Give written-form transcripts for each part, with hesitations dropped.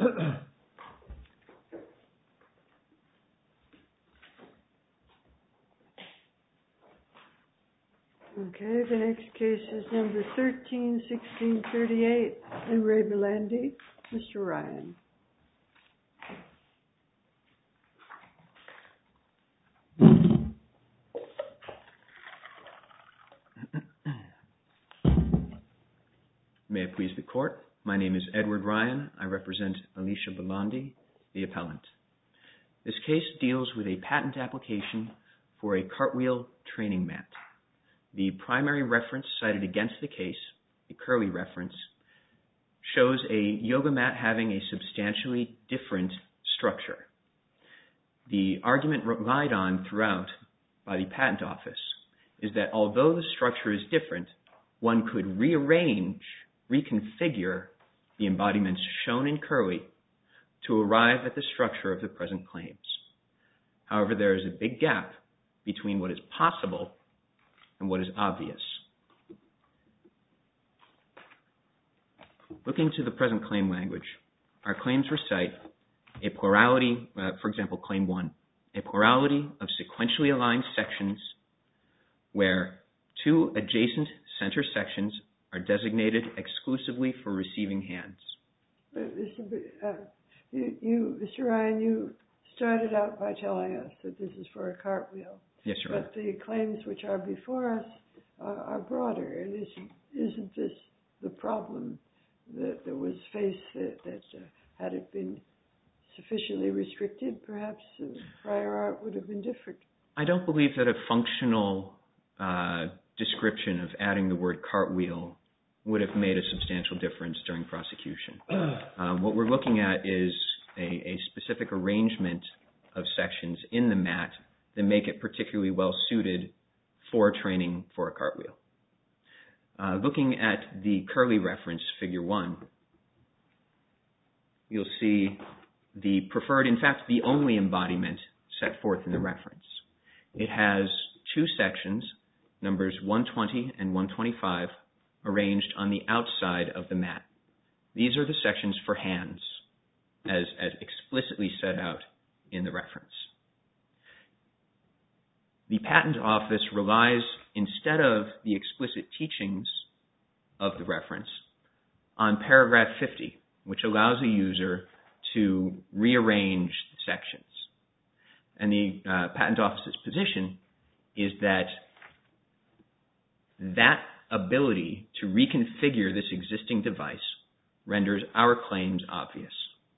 Okay, the next case is number 13-1638 in Ray Belandi. Mr. Ryan. May it please the Court. My name is Edward Ryan. I represent Alicia Belandi, the appellant. This case deals with a patent application for a cartwheel training mat. The primary reference cited against the case, the Curley reference, shows a yoga mat having a substantially different structure. The argument relied on throughout by the patent office is that although the structure is different, one could reconfigure the embodiments shown in Curley to arrive at the structure of the present claims. However, there is a big gap between what is possible and what is obvious. Looking to the present claim language, our claims recite a plurality, for example, Claim 1, a plurality of sequentially aligned sections where two adjacent center sections are designated exclusively for receiving hands. Mr. Ryan, you started out by telling us that this is for a cartwheel. Yes, Your Honor. But the claims which are before us are broader. And isn't this the problem that was faced, that had it been sufficiently restricted, perhaps prior art would have been different? I don't believe that a functional description of adding the word cartwheel would have made a substantial difference during prosecution. What we're looking at is a specific arrangement of sections in the mat that make it particularly well suited for training for a cartwheel. Looking at the Curley reference, Figure 1, you'll see the preferred, in fact, the only embodiment set forth in the reference. It has two sections, numbers 120 and 125, arranged on the outside of the mat. These are the sections for hands, as explicitly set out in the reference. The Patent Office relies, instead of the explicit teachings of the reference, on paragraph 50, which allows a user to rearrange the sections. And the Patent Office's position is that that ability to reconfigure this existing device renders our claims obvious.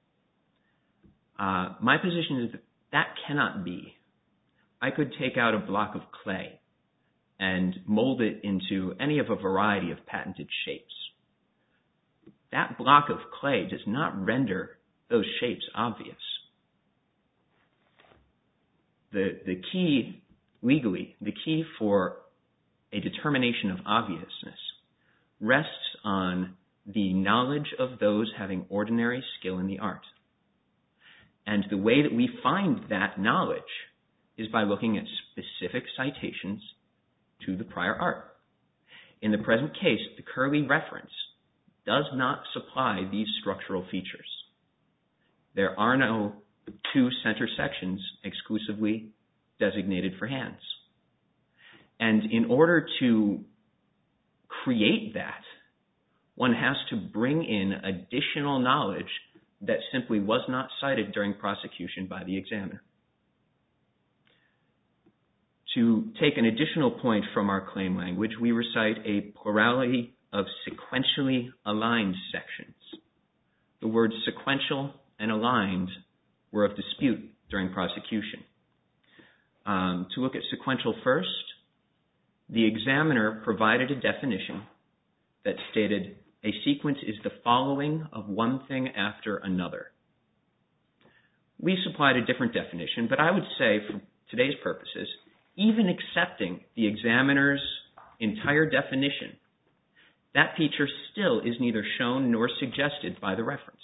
My position is that that cannot be. I could take out a block of clay and mold it into any of a variety of patented shapes. That block of clay does not render those shapes obvious. The key, legally, the key for a determination of obviousness rests on the knowledge of those having ordinary skill in the art. And the way that we find that knowledge is by looking at specific citations to the prior art. In the present case, the Curley reference does not supply these structural features. There are no two center sections exclusively designated for hands. And in order to create that, one has to bring in additional knowledge that simply was not cited during prosecution by the examiner. To take an additional point from our claim language, we recite a plurality of sequentially aligned sections. The words sequential and aligned were of dispute during prosecution. To look at sequential first, the examiner provided a definition that stated a sequence is the following of one thing after another. We supplied a different definition, but I would say for today's purposes, even accepting the examiner's entire definition, that feature still is neither shown nor suggested by the reference.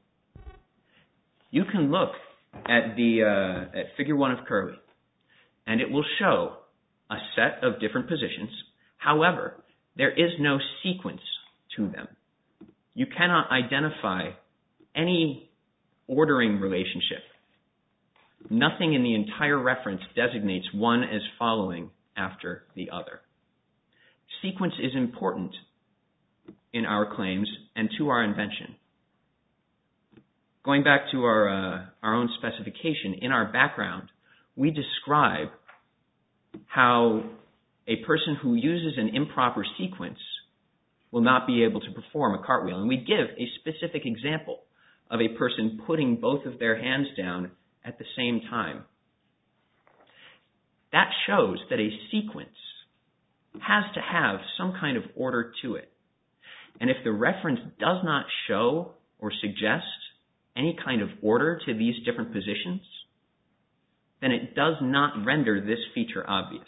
You can look at Figure 1 of Curley, and it will show a set of different positions. However, there is no sequence to them. You cannot identify any ordering relationship. Nothing in the entire reference designates one as following after the other. Sequence is important in our claims and to our invention. Going back to our own specification, in our background, we describe how a person who uses an improper sequence will not be able to perform a cartwheel. And we give a specific example of a person putting both of their hands down at the same time. That shows that a sequence has to have some kind of order to it. And if the reference does not show or suggest any kind of order to these different positions, then it does not render this feature obvious.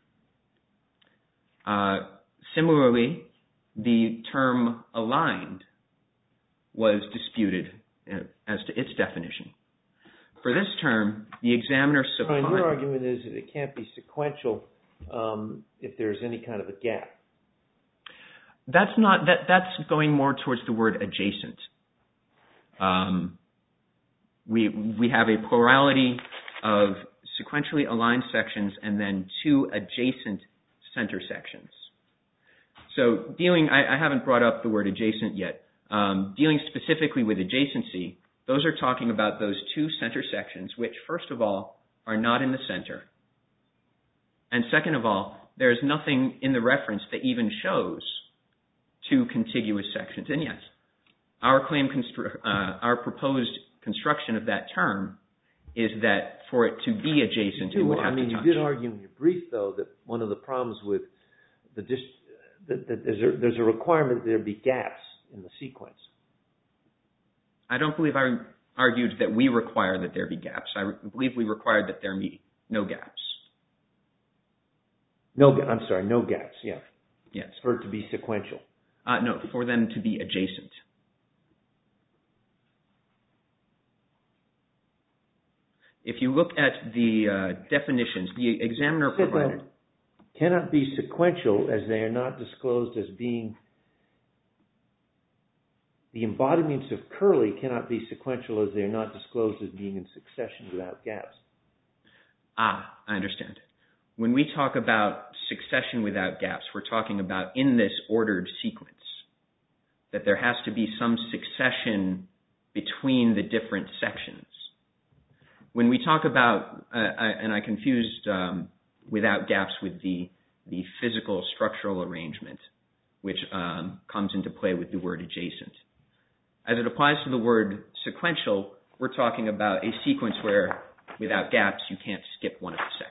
Similarly, the term aligned was disputed as to its definition. For this term, the examiner supplied... Your argument is that it can't be sequential if there's any kind of a gap. That's going more towards the word adjacent. We have a plurality of sequentially aligned sections and then two adjacent center sections. So I haven't brought up the word adjacent yet. Dealing specifically with adjacency, those are talking about those two center sections, which first of all are not in the center. And second of all, there is nothing in the reference that even shows two contiguous sections. And yes, our proposed construction of that term is that for it to be adjacent, it would have to touch. You did argue in your brief, though, that one of the problems with that there's a requirement that there be gaps in the sequence. I don't believe I argued that we require that there be gaps. I believe we required that there be no gaps. No gaps, yeah. Yes. For it to be sequential. No, for them to be adjacent. If you look at the definitions, the examiner provided... Cannot be sequential as they are not disclosed as being... The embodiments of Curly cannot be sequential as they are not disclosed as being in succession without gaps. I understand. When we talk about succession without gaps, we're talking about in this ordered sequence, that there has to be some succession between the different sections. When we talk about, and I confused without gaps with the physical structural arrangement, which comes into play with the word adjacent. As it applies to the word sequential, we're talking about a sequence where without gaps you can't skip one of the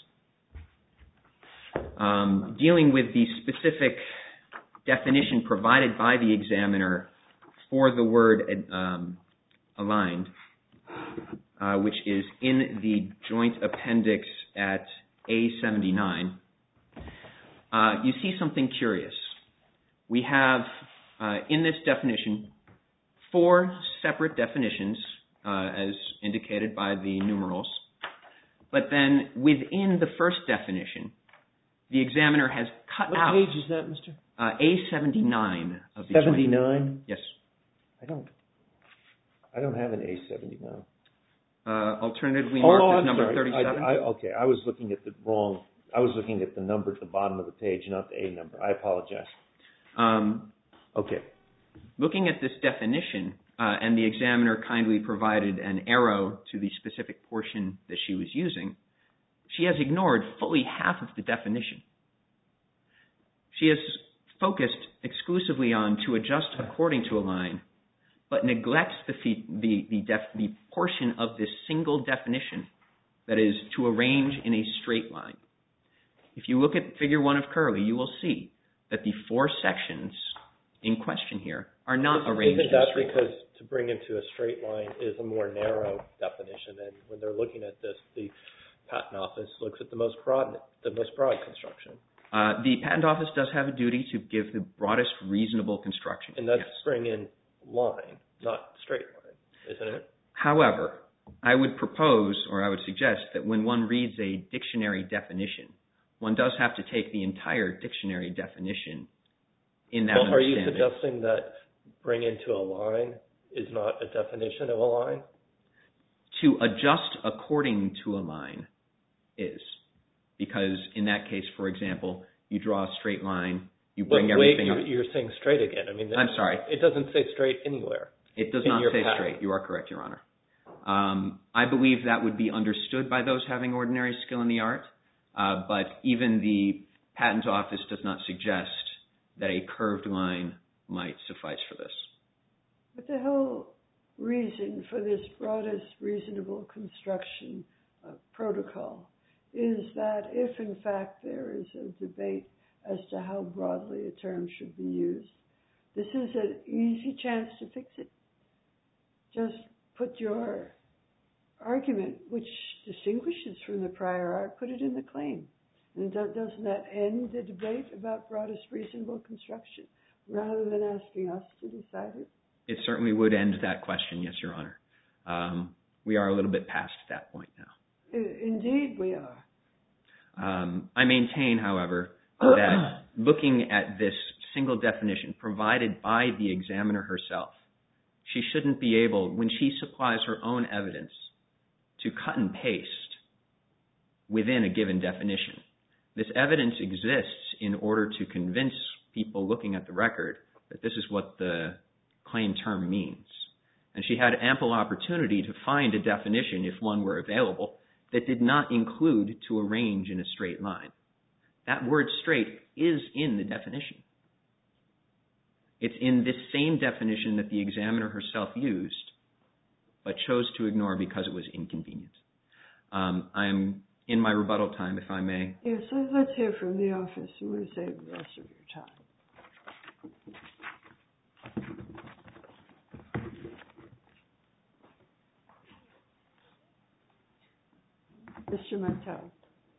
sections. Dealing with the specific definition provided by the examiner for the word aligned, which is in the joint appendix at A79, you see something curious. We have, in this definition, 4 separate definitions, as indicated by the numerals. But then, within the first definition, the examiner has cut out... What page is that, Mr.? A79 of the 79? Joint. Yes. I don't have an A79. Alternatively marked as number sorry. 37. Okay, I was looking at the wrong... I was looking at the number at the bottom of the page, not the A number. I apologize. Okay. Looking at this definition, and the examiner kindly provided an arrow to the specific portion that she was using, she has ignored fully half of the definition. She has focused exclusively on to adjust according to a line, but neglects the portion of this single definition that is to arrange in a straight line. If you look at figure 1 of Curly, you will see that the 4 sections in question here are not arranged in a straight line. Because to bring into a straight line is a more narrow definition, and when they're looking at this, the Patent Office looks at the most broad construction. The Patent Office does have a duty to give the broadest reasonable construction. And that's bring in line, not straight line, isn't it? However, I would propose, or I would suggest, that when one reads a dictionary definition, one does have to take the entire dictionary definition in that understanding. Are you suggesting that bring into a line is not a definition of a line? To adjust according to a line is. Because in that case, for example, you draw a straight line, you bring everything up. You're saying straight again. I mean, I'm sorry. It doesn't say straight anywhere. It does not say straight. You are correct, Your Honor. I believe that would be understood by those having ordinary skill in the art, but even the Patent Office does not suggest that a curved line might suffice for this. But the whole reason for this broadest reasonable construction protocol is that if, in fact, there is a debate as to how broadly a term should be used, this is an easy chance to fix it. Just put your argument, which distinguishes from the prior art, put it in the claim. And doesn't that end the debate about broadest reasonable construction, rather than asking us to decide it? It certainly would end that question, yes, Your Honor. We are a little bit past that point now. Indeed we are. I maintain, however, that looking at this single definition provided by the examiner herself, she shouldn't be able, when she supplies her own evidence, to cut and paste within a given definition. This evidence exists in order to convince people looking at the record that this is what the claim term means. And she had ample opportunity to find a definition, if one were available, that did not include to arrange in a straight line. That word straight is in the definition. It's in this same definition that the examiner herself used, but chose to ignore because it was inconvenient. I'm in my rebuttal time, if I may. Yes, let's hear from the office. I'm going to save the rest of your time. Mr. Mattel.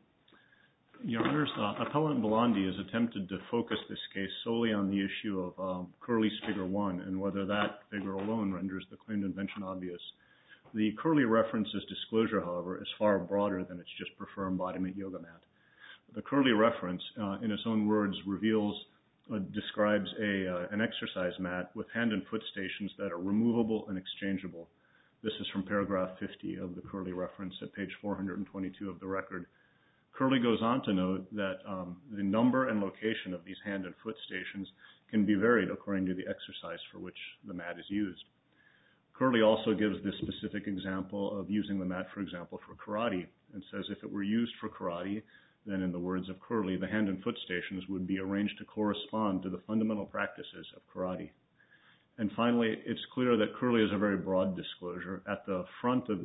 Your Honors, Appellant Belandi has attempted to focus this case solely on the issue of Curley's Figure 1 and whether that figure alone renders the claimed invention obvious. The Curley reference's disclosure, however, is far broader than its just prefer embodiment yoga mat. The Curley reference, in its own words, describes an exercise mat with hand and foot stations that are removable and exchangeable. This is from paragraph 50 of the Curley reference at page 422 of the record. Curley goes on to note that the number and location of these hand and foot stations can be varied according to the exercise for which the mat is used. Curley also gives this specific example of using the mat, for example, for karate, and says if it were used for karate, then in the words of Curley, the hand and foot stations would be arranged to correspond to the fundamental practices of karate. And finally, it's clear that Curley is a very broad disclosure. At the front of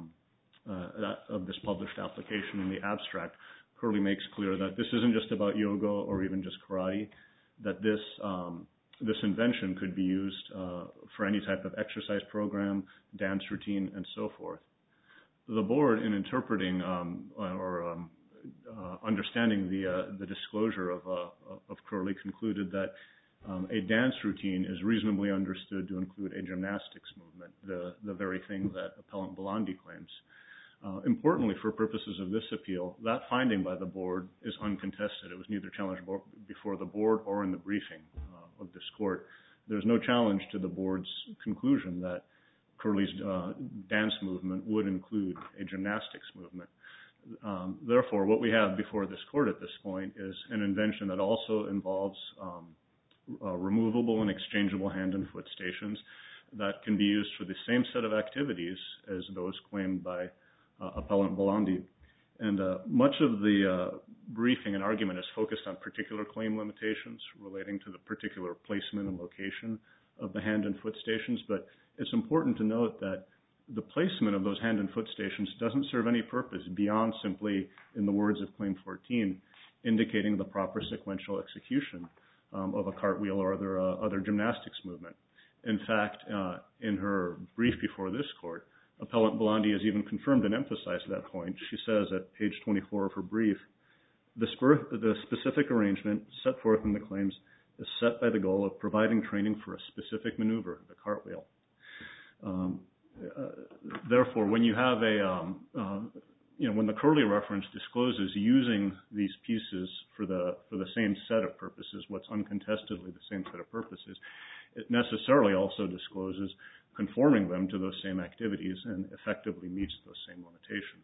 this published application in the abstract, Curley makes clear that this isn't just about yoga or even just karate, that this invention could be used for any type of exercise program, dance routine, and so forth. The board, in interpreting or understanding the disclosure of Curley, concluded that a dance routine is reasonably understood to include a gymnastics movement, the very thing that Appellant Belandi claims. Importantly, for purposes of this appeal, that finding by the board is uncontested. It was neither challenged before the board or in the briefing of this court. There's no challenge to the board's conclusion that Curley's dance movement would include a gymnastics movement. Therefore, what we have before this court at this point is an invention that also involves removable and exchangeable hand and foot stations that can be used for the same set of activities as those claimed by Appellant Belandi. And much of the briefing and argument is focused on particular claim limitations relating to the particular placement and location of the hand and foot stations, but it's important to note that the placement of those hand and foot stations doesn't serve any purpose beyond simply, in the words of Claim 14, indicating the proper sequential execution of a cartwheel or other gymnastics movement. In fact, in her brief before this court, Appellant Belandi has even confirmed and emphasized that point. She says at page 24 of her brief, the specific arrangement set forth in the claims is set by the goal of providing training for a specific maneuver, the cartwheel. Therefore, when you have when the Curley reference discloses using these pieces for the same set of purposes, what's uncontestedly the same set of purposes, it necessarily also discloses conforming them to those same activities and effectively meets those same limitations.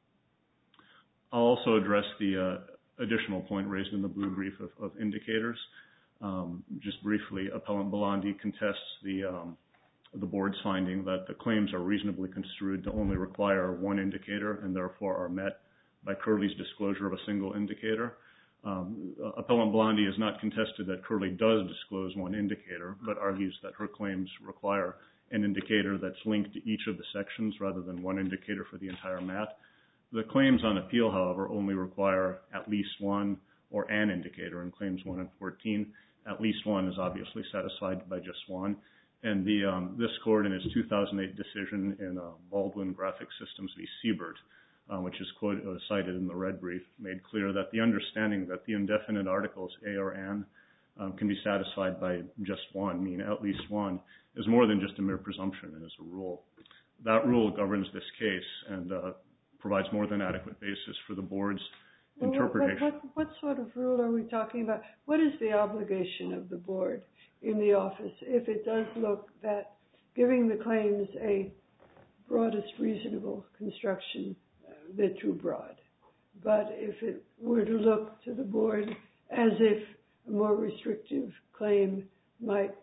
I'll also address the additional point raised in the blue brief of indicators. Just briefly, Appellant Belandi contests the board's finding that the claims are reasonably construed to only require one indicator and therefore are met by Curley's disclosure of a single indicator. Appellant Belandi has not contested that Curley does disclose one indicator, but argues that her claims require an indicator that's linked to each of the sections rather than one indicator for the entire mat. The claims on appeal, however, only require at least one or an indicator in Claims 1 and 14. At least one is obviously satisfied by just one. And this court, in its 2008 decision in Baldwin Graphic Systems v. Siebert, which is cited in the red brief, made clear that the understanding that the indefinite articles a or an can be satisfied by just one, meaning at least one, is more than just a mere presumption and is a rule. That rule governs this case and provides more than adequate basis for the board's interpretation. What sort of rule are we talking about? What is the obligation of the board in the office if it does look that giving the claims a broadest reasonable construction, they're too broad? But if it were to look to the board as if a more restrictive claim might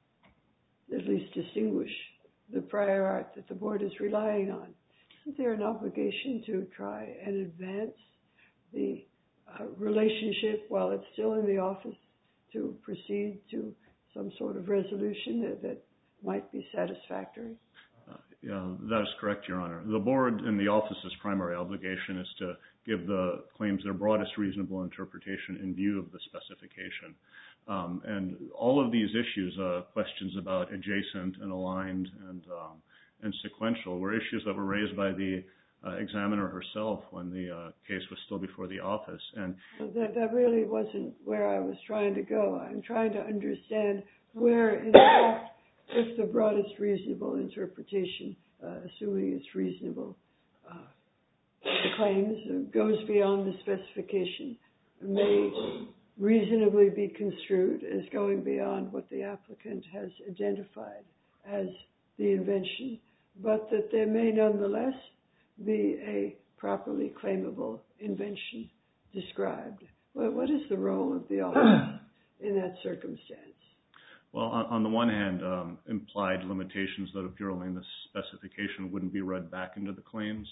at least distinguish the prior art that the board is relying on, isn't there an obligation to try and advance the relationship while it's still in the office to proceed to some sort of resolution that might be satisfactory? Yeah, that is correct, Your Honor. The board and the office's primary obligation is to give the claims their broadest reasonable interpretation in view of the specification. And all of these issues, questions about adjacent and aligned and sequential, were issues that were raised by the examiner herself when the case was still before the office. And that really wasn't where I was trying to go. I'm trying to understand where, in fact, if the broadest reasonable interpretation, assuming it's reasonable, the claims goes beyond the specification, may reasonably be construed as going beyond what the applicant has identified as the invention, but that there may nonetheless be a properly claimable invention described. Well, what is the role of the office in that circumstance? Well, on the one hand, implied limitations that appear only in the specification wouldn't be read back into the claims.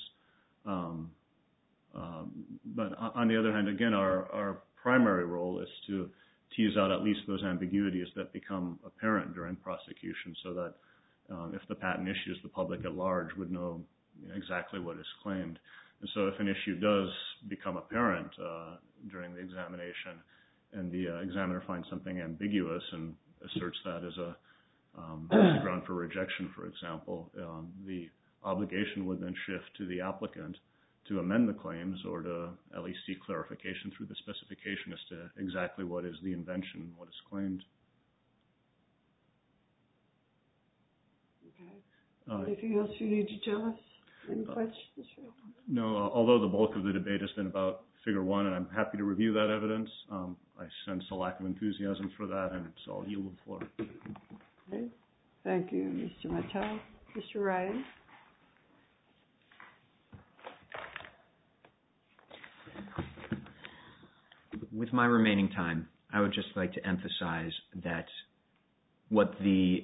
But on the other hand, again, our primary role is to tease out at least those ambiguities that become apparent during prosecution so that if the patent issues, the public at large would know exactly what is claimed. And so if an issue does become apparent during the examination and the examiner finds something ambiguous and asserts that as a ground for rejection, for example, the obligation would then shift to the applicant to amend the claims or to at least seek clarification through the specification as to exactly what is the invention, what is claimed. Okay. Anything else you need to tell us? Any questions? No, although the bulk of the debate has been about Figure 1, and I'm happy to review that evidence. I sense a lack of enthusiasm for that, and so I'll yield the floor. Okay. Thank you, Mr. Mattel. Mr. Ryan? With my remaining time, I would just like to emphasize that what Mr.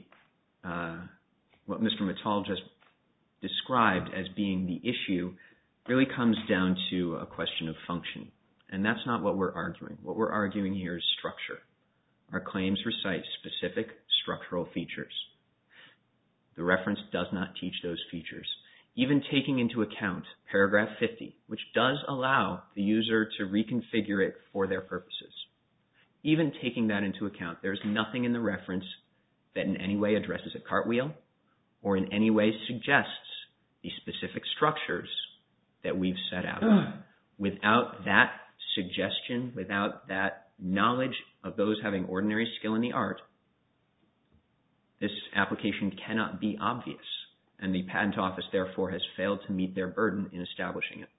Mattel just described as being the issue really comes down to a question of function. And that's not what we're arguing. What we're arguing here is structure. Our claims recite specific structural features. The reference does not teach those features. Even taking into account paragraph 50, which does allow the user to reconfigure it for their purposes. Even taking that into account, there's nothing in the reference that in any way addresses a cartwheel or in any way suggests the specific structures that we've set out. Without that suggestion, without that knowledge of those having ordinary skill in the art, this application cannot be obvious, and the Patent Office therefore has failed to meet their burden in establishing it.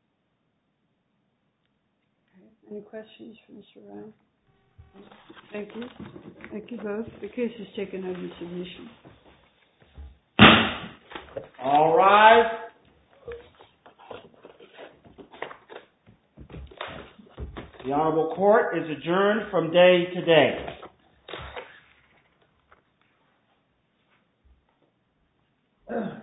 Okay. Any questions for Mr. Ryan? Thank you. Thank you both. The case is taken under submission. All rise. The Honorable Court is adjourned from day to day.